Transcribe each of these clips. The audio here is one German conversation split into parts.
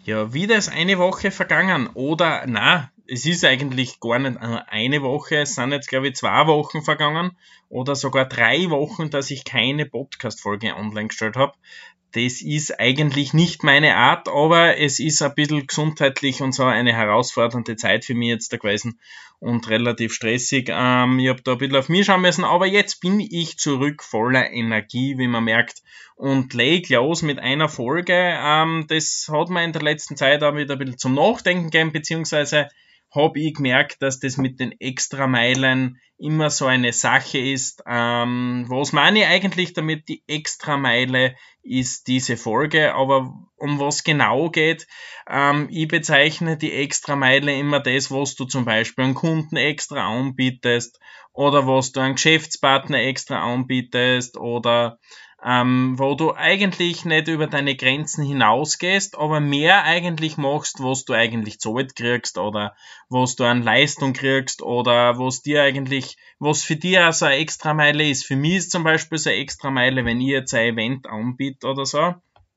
Ja, wieder ist eine Woche vergangen. Oder, na, es ist eigentlich gar nicht nur eine Woche. Es sind jetzt, glaube ich, 2 Wochen vergangen. Oder sogar 3 Wochen, dass ich keine Podcast-Folge online gestellt habe. Das ist eigentlich nicht meine Art, aber es ist ein bisschen gesundheitlich und so eine herausfordernde Zeit für mich jetzt da gewesen und relativ stressig. Ich habe da ein bisschen auf mich schauen müssen, aber jetzt bin ich zurück voller Energie, wie man merkt, und leg los mit einer Folge. Das hat mir in der letzten Zeit auch wieder ein bisschen zum Nachdenken gegeben, beziehungsweise habe ich gemerkt, dass das mit den Extrameilen immer so eine Sache ist. Was meine ich eigentlich damit? Die Extrameile ist diese Folge, aber um was genau geht, ich bezeichne die Extrameile immer das, was du zum Beispiel einem Kunden extra anbietest oder was du einem Geschäftspartner extra anbietest oder wo du eigentlich nicht über deine Grenzen hinausgehst, aber mehr eigentlich machst, was du eigentlich zahlt kriegst oder was du an Leistung kriegst oder was für dich auch so eine Extrameile ist. Für mich ist zum Beispiel so eine Extrameile, wenn ich jetzt ein Event anbiete oder so,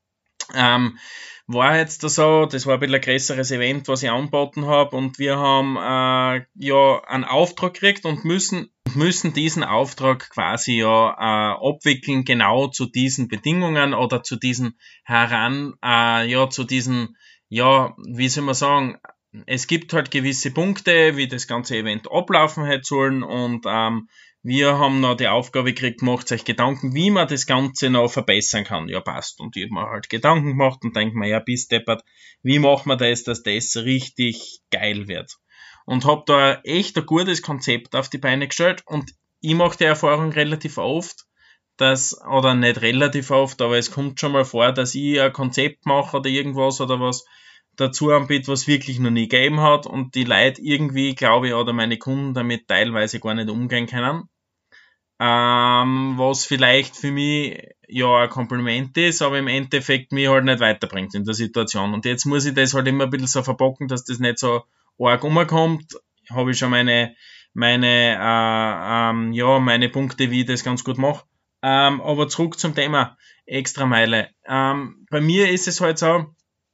war jetzt so, das war ein bisschen ein größeres Event, was ich angeboten habe, und wir haben einen Auftrag gekriegt und müssen diesen Auftrag quasi abwickeln, genau zu diesen Bedingungen oder zu diesen wie soll man sagen, es gibt halt gewisse Punkte, wie das ganze Event ablaufen hätte sollen, und wir haben noch die Aufgabe gekriegt, macht euch Gedanken, wie man das Ganze noch verbessern kann. Ja, passt. Und ich habe mir halt Gedanken gemacht und denke mir, ja, bis deppert, wie machen wir das, dass das richtig geil wird? Und habe da echt ein gutes Konzept auf die Beine gestellt, und ich mache die Erfahrung relativ oft, oder nicht relativ oft, aber es kommt schon mal vor, dass ich ein Konzept mache oder irgendwas oder was dazu anbiete, was wirklich noch nie gegeben hat, und die Leute irgendwie, glaube ich, oder meine Kunden damit teilweise gar nicht umgehen können. Was vielleicht für mich ja ein Kompliment ist, aber im Endeffekt mich halt nicht weiterbringt in der Situation. Und jetzt muss ich das halt immer ein bisschen so verpacken, dass das nicht so arg umkommt. Habe ich schon meine Punkte, wie ich das ganz gut mache. Aber zurück zum Thema Extrameile. Bei mir ist es halt so,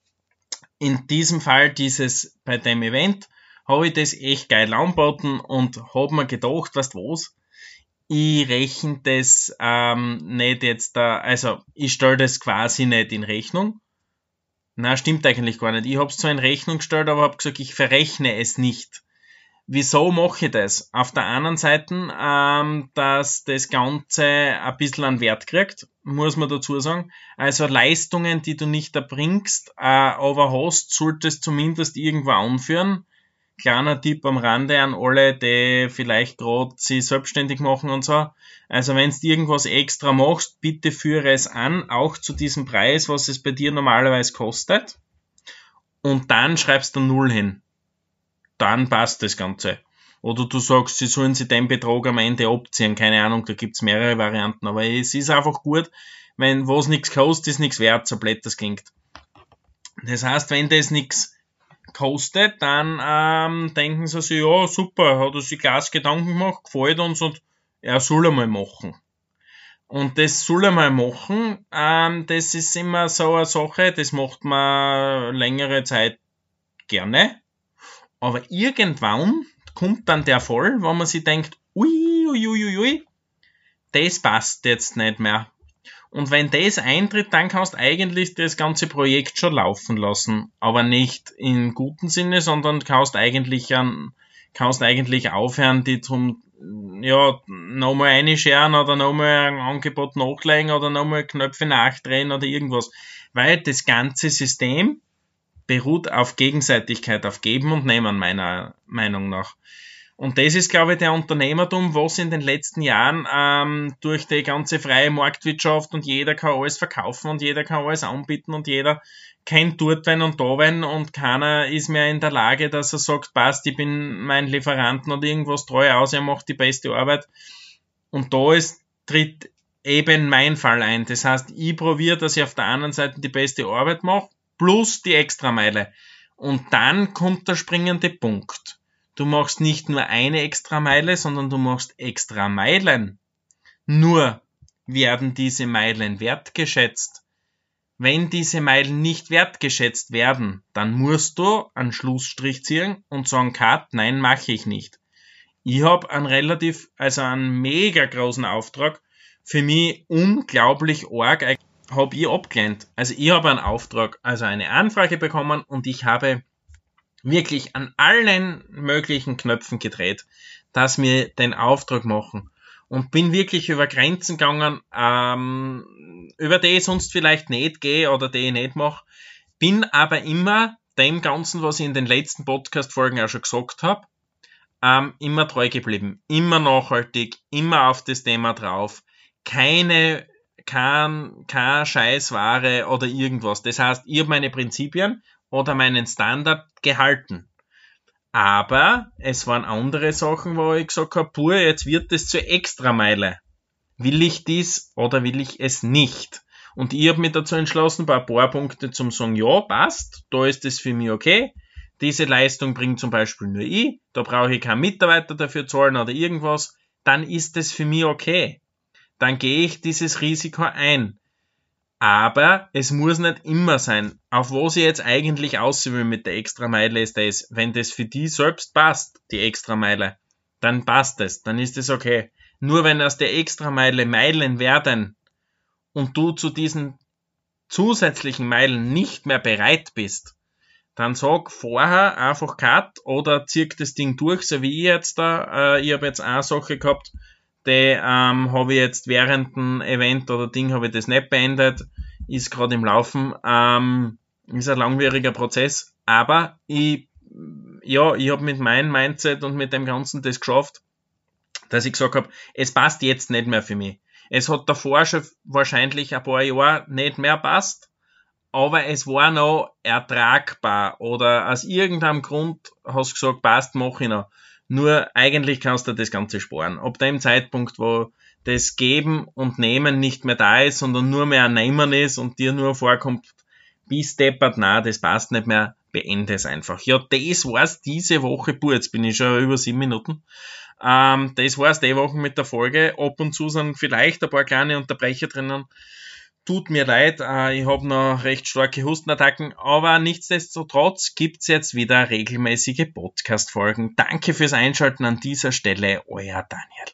in diesem Fall bei dem Event, habe ich das echt geil angeboten und habe mir gedacht, weißt du was, ich rechne das nicht jetzt also ich stelle das quasi nicht in Rechnung. Na, stimmt eigentlich gar nicht. Ich habe es zwar in Rechnung gestellt, aber habe gesagt, ich verrechne es nicht. Wieso mache ich das? Auf der anderen Seite, dass das Ganze ein bisschen an Wert kriegt, muss man dazu sagen. Also Leistungen, die du nicht erbringst, aber hast, solltest zumindest irgendwo anführen. Kleiner Tipp am Rande an alle, die vielleicht gerade sich selbstständig machen und so. Also wenn du irgendwas extra machst, bitte führe es an, auch zu diesem Preis, was es bei dir normalerweise kostet. Und dann schreibst du 0 hin. Dann passt das Ganze. Oder du sagst, sie sollen sich den Betrag am Ende abziehen. Keine Ahnung, da gibt's mehrere Varianten. Aber es ist einfach gut, wenn was nichts kostet, ist nichts wert, so blöd das klingt. Das heißt, wenn das nichts kostet, dann denken sie sich, ja, super, hat er sich Glas Gedanken gemacht, gefällt uns, und er soll einmal machen. Und das soll er mal machen, das ist immer so eine Sache, das macht man längere Zeit gerne, aber irgendwann kommt dann der Fall, wo man sich denkt, ui, das passt jetzt nicht mehr. Und wenn das eintritt, dann kannst du eigentlich das ganze Projekt schon laufen lassen. Aber nicht im guten Sinne, sondern kannst eigentlich aufhören, die nochmal einscheren oder nochmal ein Angebot nachlegen oder nochmal Knöpfe nachdrehen oder irgendwas. Weil das ganze System beruht auf Gegenseitigkeit, auf Geben und Nehmen, meiner Meinung nach. Und das ist, glaube ich, der Unternehmertum, was in den letzten Jahren durch die ganze freie Marktwirtschaft, und jeder kann alles verkaufen und jeder kann alles anbieten und jeder kennt dort wen und da wen, und keiner ist mehr in der Lage, dass er sagt, passt, ich bin mein Lieferanten oder irgendwas treu aus, er macht die beste Arbeit. Und tritt eben mein Fall ein. Das heißt, ich probiere, dass ich auf der anderen Seite die beste Arbeit mache, plus die Extrameile. Und dann kommt der springende Punkt. Du machst nicht nur eine Extrameile, sondern du machst Extrameilen. Nur werden diese Meilen wertgeschätzt. wenn diese Meilen nicht wertgeschätzt werden, dann musst du einen Schlussstrich ziehen und sagen, Cut, nein, mache ich nicht. Ich habe einen mega großen Auftrag, für mich unglaublich arg, habe ich abgelehnt. Also ich habe einen Auftrag, also eine Anfrage bekommen und ich habe wirklich an allen möglichen Knöpfen gedreht, dass wir den Auftrag machen. Und bin wirklich über Grenzen gegangen, über die ich sonst vielleicht nicht gehe oder die ich nicht mache. Bin aber immer dem Ganzen, was ich in den letzten Podcast-Folgen auch schon gesagt habe, immer treu geblieben. Immer nachhaltig, immer auf das Thema drauf. Kein Scheißware oder irgendwas. Das heißt, ich habe meine Prinzipien oder meinen Standard gehalten. Aber es waren andere Sachen, wo ich gesagt habe, jetzt wird es zur Extrameile. Will ich dies oder will ich es nicht? Und ich habe mich dazu entschlossen, bei ein paar Punkten zum sagen, ja, passt, da ist es für mich okay. Diese Leistung bringt zum Beispiel nur ich, da brauche ich keinen Mitarbeiter dafür zahlen oder irgendwas, dann ist es für mich okay. Dann gehe ich dieses Risiko ein. Aber es muss nicht immer sein. Auf was ich jetzt eigentlich aus will mit der Extrameile ist das, wenn das für die selbst passt, die Extrameile, dann passt es, dann ist es okay. Nur wenn aus der Extrameile Meilen werden und du zu diesen zusätzlichen Meilen nicht mehr bereit bist, dann sag vorher einfach Cut oder zieh das Ding durch, so wie ich jetzt da. Ich habe jetzt eine Sache gehabt, die habe ich jetzt während dem Event oder Ding habe ich das nicht beendet, ist gerade im Laufen, ist ein langwieriger Prozess, aber ich habe mit meinem Mindset und mit dem Ganzen das geschafft, dass ich gesagt habe, es passt jetzt nicht mehr für mich. Es hat davor schon wahrscheinlich ein paar Jahre nicht mehr passt, aber es war noch ertragbar oder aus irgendeinem Grund hast du gesagt, passt, mach ich noch. Nur eigentlich kannst du das Ganze sparen. Ab dem Zeitpunkt, wo das Geben und Nehmen nicht mehr da ist, sondern nur mehr ein Nehmen ist und dir nur vorkommt, bis deppert, na, das passt nicht mehr, beende es einfach. Ja, das war's diese Woche, jetzt bin ich schon über 7 Minuten. Das war's die Woche mit der Folge. Ab und zu sind vielleicht ein paar kleine Unterbrecher drinnen. Tut mir leid, ich habe noch recht starke Hustenattacken, aber nichtsdestotrotz gibt's jetzt wieder regelmäßige Podcast-Folgen. Danke fürs Einschalten an dieser Stelle, euer Daniel.